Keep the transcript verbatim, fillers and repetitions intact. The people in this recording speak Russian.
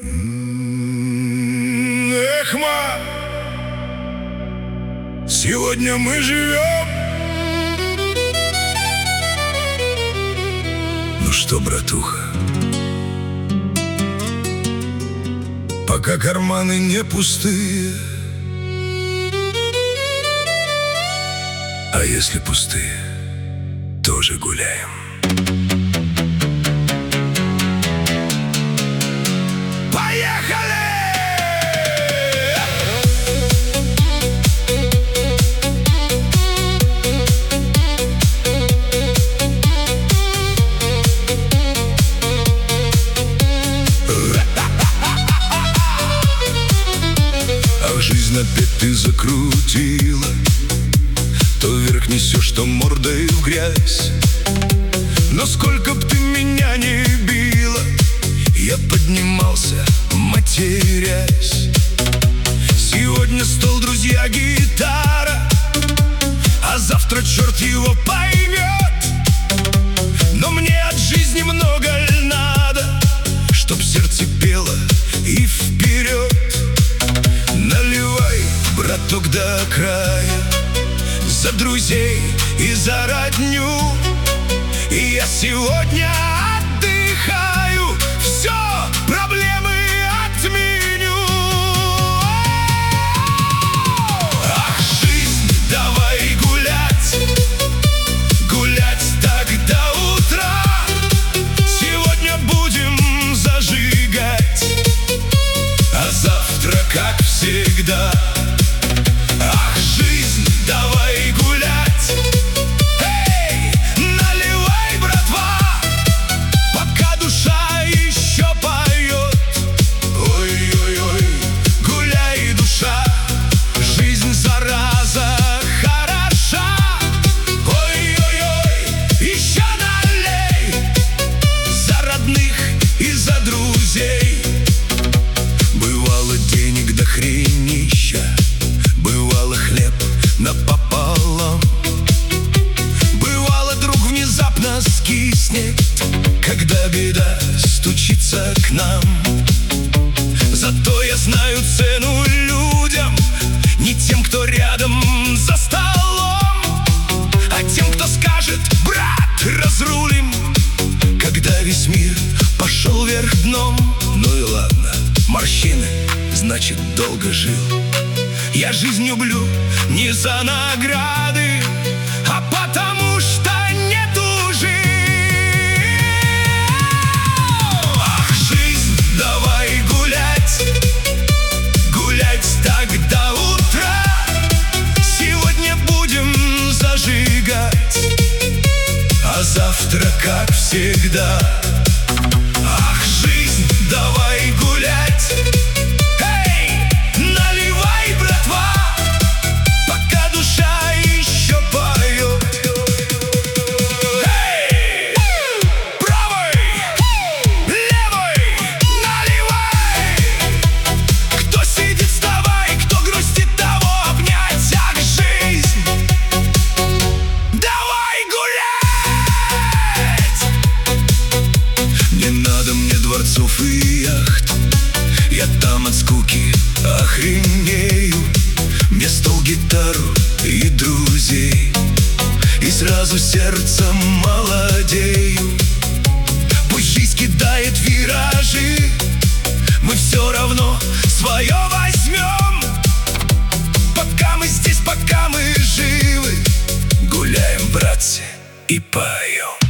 Эх, ма, сегодня мы живем. Ну что, братуха, пока карманы не пустые, а если пустые, тоже гуляем. Жизнь опять ты закрутила, то вверх несешь, то мордой в грязь. Но сколько б ты меня не била, я поднимался, матерясь. Сегодня стол, друзья, гитара, а завтра черт его поймет. Но мне от жизни много надо, чтоб сердце пело и вперед. Наливай, браток, до края, за друзей и за родню. И я сегодня отдыхаю, все, проблемы отменю. Ах, жизнь, давай гулять, гулять так до утра. Сегодня будем зажигать, а завтра, как всегда. Ах, жизнь, давай гулять, эй, наливай, братва, пока душа еще поет. Ой-ой-ой, гуляй, душа, жизнь, зараза, хороша. Ой-ой-ой, еще налей, за родных и за друзей. Бывало денег до хренища, бывало хлеб напополам, бывало друг внезапно скиснет, когда беда стучится к нам. Зато я знаю цену людям, не тем, кто рядом за столом, а тем, кто скажет: брат, разрулим, когда весь мир пошел вверх дном. Ну и ладно, морщины, значит, долго жил. Я жизнь люблю не за награды, а потому что не тужил. Ах, жизнь, давай гулять, гулять так до утра. Сегодня будем зажигать, а завтра, как всегда. Ах, жизнь, давай гулять, эй, наливай, братва, пока душа еще поет. Эй, правой, левой, наливай. Кто сидит, вставай, кто грустит, того обнять. Ах, жизнь, давай гулять. Не надо мне дворцов и яхт, я там от скуки охренею. Мне стол, гитару и друзей, и сразу сердцем молодею. Пусть жизнь кидает виражи, мы все равно свое возьмем. Пока мы здесь, пока мы живы, гуляем, братцы, и поем.